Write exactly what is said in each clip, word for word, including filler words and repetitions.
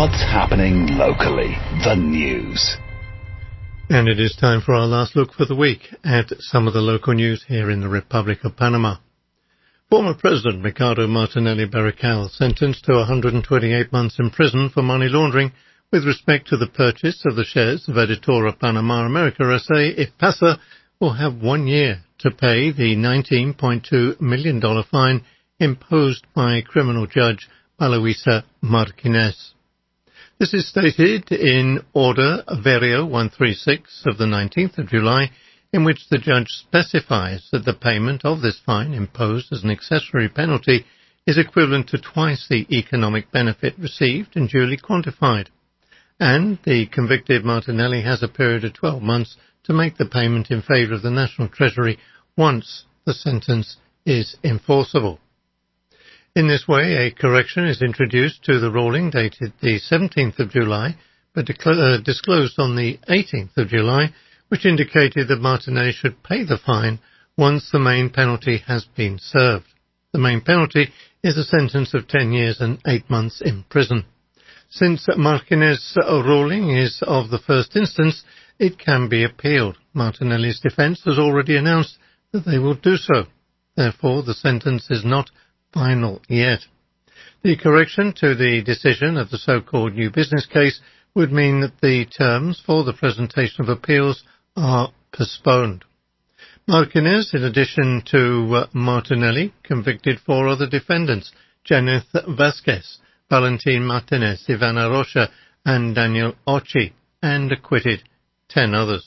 What's happening locally? The news. And it is time for our last look for the week at some of the local news here in the Republic of Panama. Former President Ricardo Martinelli Barrical sentenced to one hundred twenty-eight months in prison for money laundering with respect to the purchase of the shares of Editora Panama America S A, IPASA, will have one year to pay the nineteen point two million dollars fine imposed by criminal judge Aloisa Martinez. This is stated in Order Verio one thirty-six of the nineteenth of July, in which the judge specifies that the payment of this fine imposed as an accessory penalty is equivalent to twice the economic benefit received and duly quantified. And the convicted Martinelli has a period of twelve months to make the payment in favour of the National Treasury once the sentence is enforceable. In this way, a correction is introduced to the ruling dated the seventeenth of July, but uh, disclosed on the eighteenth of July, which indicated that Martinelli should pay the fine once the main penalty has been served. The main penalty is a sentence of ten years and eight months in prison. Since Martinez's ruling is of the first instance, it can be appealed. Martinelli's defence has already announced that they will do so. Therefore, the sentence is not final yet. The correction to the decision of the so-called new business case would mean that the terms for the presentation of appeals are postponed. Martinez, in addition to uh, Martinelli, convicted four other defendants, Janeth Vasquez, Valentin Martinez, Ivana Rocha, and Daniel Ochi, and acquitted ten others.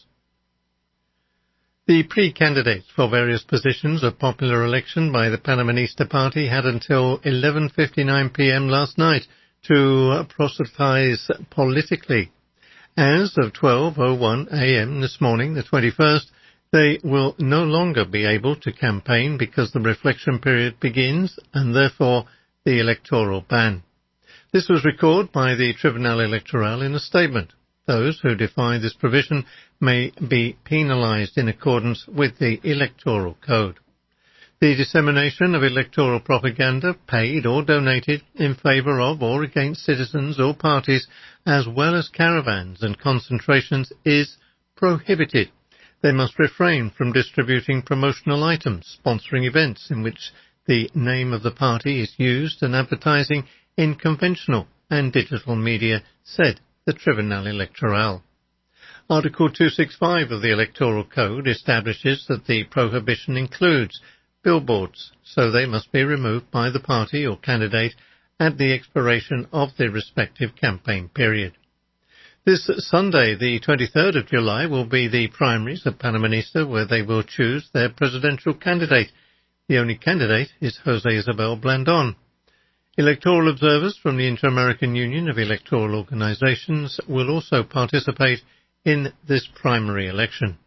The pre-candidates for various positions of popular election by the Panamanista Party had until eleven fifty-nine p m last night to proselytize politically. As of twelve oh one a m this morning, the twenty-first, they will no longer be able to campaign because the reflection period begins and therefore the electoral ban. This was recorded by the Tribunal Electoral in a statement. Those who defy this provision may be penalised in accordance with the Electoral Code. The dissemination of electoral propaganda, paid or donated, in favour of or against citizens or parties, as well as caravans and concentrations, is prohibited. They must refrain from distributing promotional items, sponsoring events in which the name of the party is used, and advertising in conventional and digital media, said the Tribunal Electoral. Article two sixty-five of the Electoral Code establishes that the prohibition includes billboards, so they must be removed by the party or candidate at the expiration of their respective campaign period. This Sunday, the twenty-third of July, will be the primaries of Panamanista, where they will choose their presidential candidate. The only candidate is Jose Isabel Blandon. Electoral observers from the Inter-American Union of Electoral Organizations will also participate in this primary election.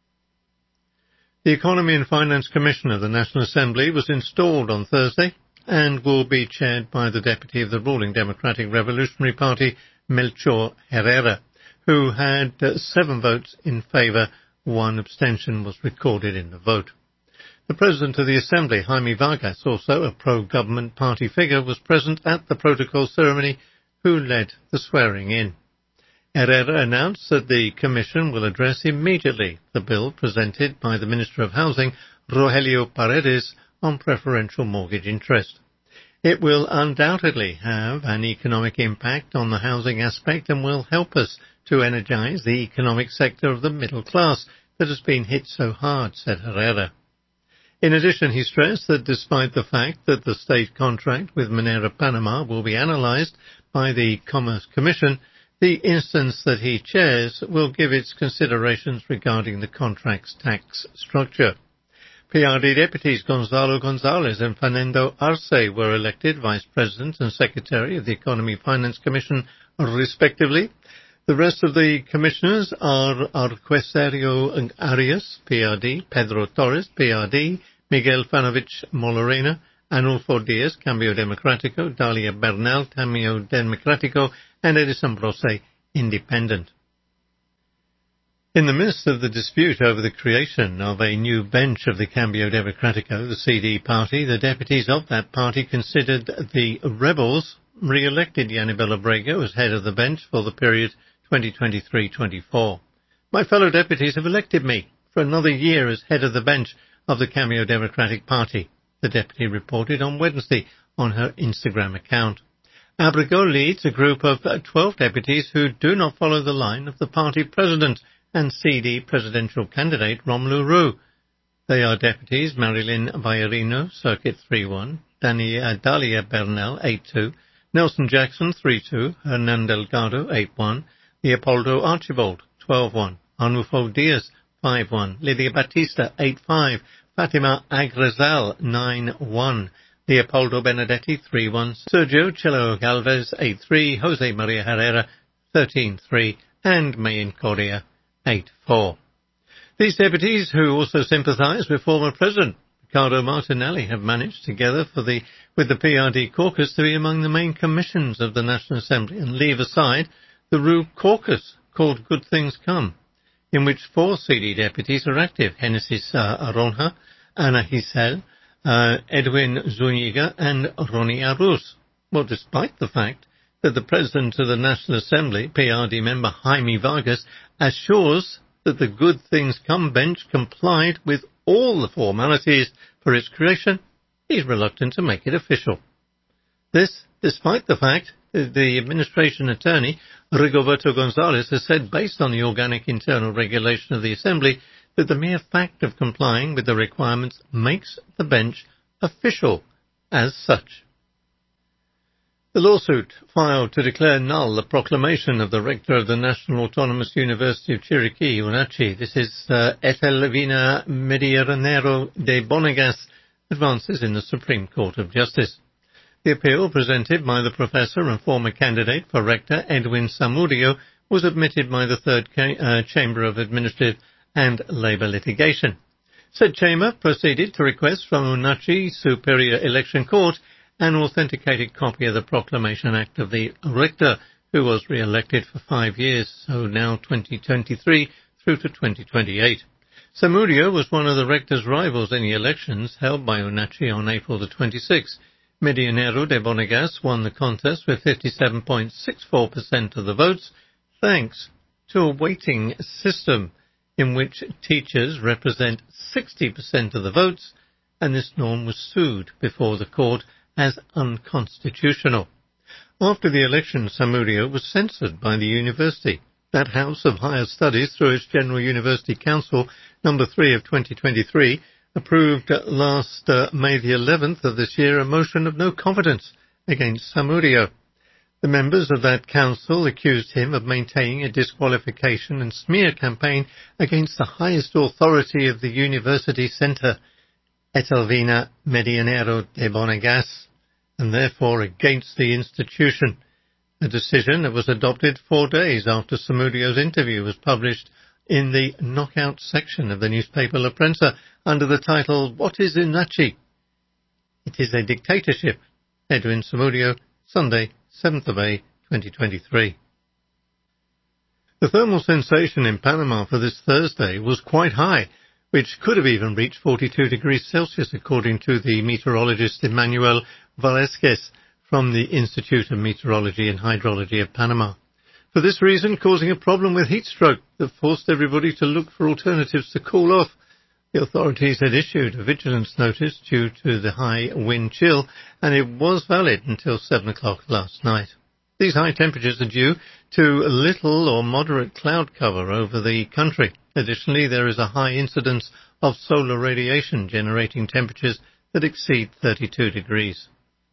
The Economy and Finance Commission of the National Assembly was installed on Thursday and will be chaired by the deputy of the ruling Democratic Revolutionary Party, Melchor Herrera, who had uh, seven votes in favour. One abstention was recorded in the vote. The President of the Assembly, Jaime Vargas, also a pro-government party figure, was present at the protocol ceremony, who led the swearing-in. Herrera announced that the Commission will address immediately the bill presented by the Minister of Housing, Rogelio Paredes, on preferential mortgage interest. It will undoubtedly have an economic impact on the housing aspect and will help us to energise the economic sector of the middle class that has been hit so hard, said Herrera. In addition, he stressed that despite the fact that the state contract with Minera Panama will be analysed by the Commerce Commission, the instance that he chairs will give its considerations regarding the contract's tax structure. P R D deputies Gonzalo Gonzalez and Fernando Arce were elected Vice President and Secretary of the Economy Finance Commission, respectively. The rest of the commissioners are Arquesterio Arias, P R D, Pedro Torres, P R D, Miguel Fanovich Molorena, Anulfo Diaz, Cambio Democrático, Dalia Bernal, Cambio Democrático, and Edison Brose, Independent. In the midst of the dispute over the creation of a new bench of the Cambio Democrático, the C D party, the deputies of that party considered the rebels re-elected Yanibel Abrego as head of the bench for the period twenty twenty-three twenty-four. My fellow deputies have elected me for another year as head of the bench of the Cameo Democratic Party, the deputy reported on Wednesday on her Instagram account. Abrego leads a group of twelve deputies who do not follow the line of the party president and C D presidential candidate Romelu Roux. They are deputies Marilyn Bayerino, Circuit three one, Dania, Dalia Bernal, eight two, Nelson Jackson, three two, Hernan Delgado, eight one, Leopoldo Archibald, twelve one, Arnulfo Diaz, five one, Lydia Batista, eight five, Fatima Agrezal, nine one, Leopoldo Benedetti, three one, Sergio Chelo Galvez, eight three, Jose Maria Herrera, thirteen three, and Mayin Correa, eight four. These deputies, who also sympathise with former President Ricardo Martinelli, have managed together for the, with the P R D caucus to be among the main commissions of the National Assembly and leave aside the Roux caucus, called Good Things Come, in which four C D deputies are active: Genesis uh, Aronja, Ana Giselle, Uh, Edwin Zuniga and Ronnie Aruz. Well, despite the fact that the President of the National Assembly, P R D member Jaime Vargas, assures that the Good Things Come bench complied with all the formalities for its creation, he's reluctant to make it official. This, despite the fact that the administration attorney, Rigoberto Gonzalez, has said, based on the organic internal regulation of the Assembly, that the mere fact of complying with the requirements makes the bench official as such. The lawsuit filed to declare null the proclamation of the rector of the National Autonomous University of Chiriquí, UNACHI, this is uh, Etelvina Medianero de Bonegas, advances in the Supreme Court of Justice. The appeal, presented by the professor and former candidate for rector Edwin Zamudio, was admitted by the Third ca- uh, Chamber of Administrative and Labour Litigation. Said chamber proceeded to request from UNACHI Superior Election Court an authenticated copy of the Proclamation Act of the rector, who was re-elected for five years, so now twenty twenty-three through to twenty twenty-eight. Zamudio was one of the rector's rivals in the elections held by UNACHI on April the twenty-sixth. Medianero de Bonegas won the contest with fifty-seven point six four percent of the votes, thanks to a weighting system in which teachers represent sixty percent of the votes, and this norm was sued before the court as unconstitutional. After the election, Zamudio was censored by the university. That House of Higher Studies, through its General University Council, number three of twenty twenty-three, approved last uh, May the eleventh of this year a motion of no confidence against Zamudio. The members of that council accused him of maintaining a disqualification and smear campaign against the highest authority of the university centre, Etelvina Medianero de Bonegas, and therefore against the institution, a decision that was adopted four days after Zamudio's interview was published in the knockout section of the newspaper La Prensa under the title, What is UNACHI? It is a dictatorship. Edwin Zamudio, Sunday, seventh of May, twenty twenty-three. The thermal sensation in Panama for this Thursday was quite high, which could have even reached forty-two degrees Celsius, according to the meteorologist Emmanuel Valesquez from the Institute of Meteorology and Hydrology of Panama. For this reason, causing a problem with heat stroke that forced everybody to look for alternatives to cool off. The authorities had issued a vigilance notice due to the high wind chill, and it was valid until seven o'clock last night. These high temperatures are due to little or moderate cloud cover over the country. Additionally, there is a high incidence of solar radiation generating temperatures that exceed thirty-two degrees.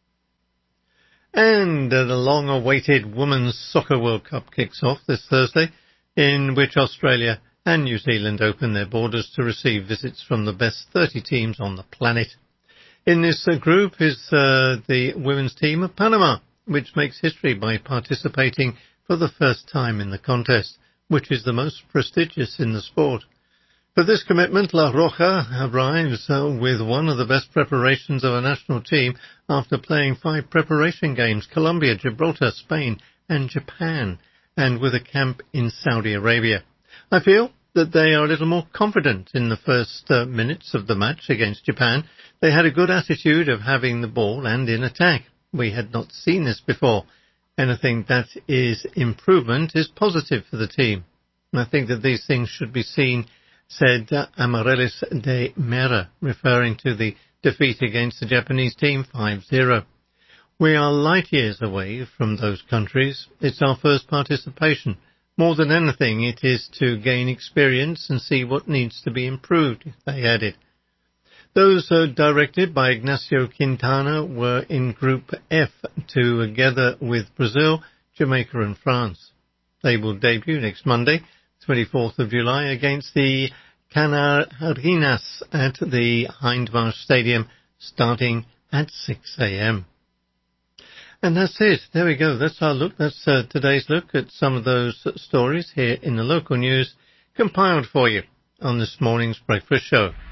And uh, the long-awaited Women's Soccer World Cup kicks off this Thursday, in which Australia and New Zealand open their borders to receive visits from the best thirty teams on the planet. In this uh, group is uh, the women's team of Panama, which makes history by participating for the first time in the contest, which is the most prestigious in the sport. For this commitment, La Roja arrives uh, with one of the best preparations of a national team after playing five preparation games, Colombia, Gibraltar, Spain and Japan, and with a camp in Saudi Arabia. I feel that they are a little more confident in the first uh, minutes of the match against Japan. They had a good attitude of having the ball and in attack. We had not seen this before. Anything that is improvement is positive for the team. And I think that these things should be seen, said uh, Amaryllis de Mera, referring to the defeat against the Japanese team five zero. We are light years away from those countries. It's our first participation. More than anything, it is to gain experience and see what needs to be improved, they added. Those uh, directed by Ignacio Quintana were in Group F, together with Brazil, Jamaica and France. They will debut next Monday, twenty-fourth of July, against the Canarinas at the Hindmarsh Stadium, starting at six a.m. And that's it. There we go. That's our look. That's uh, today's look at some of those stories here in the local news, compiled for you on this morning's breakfast show.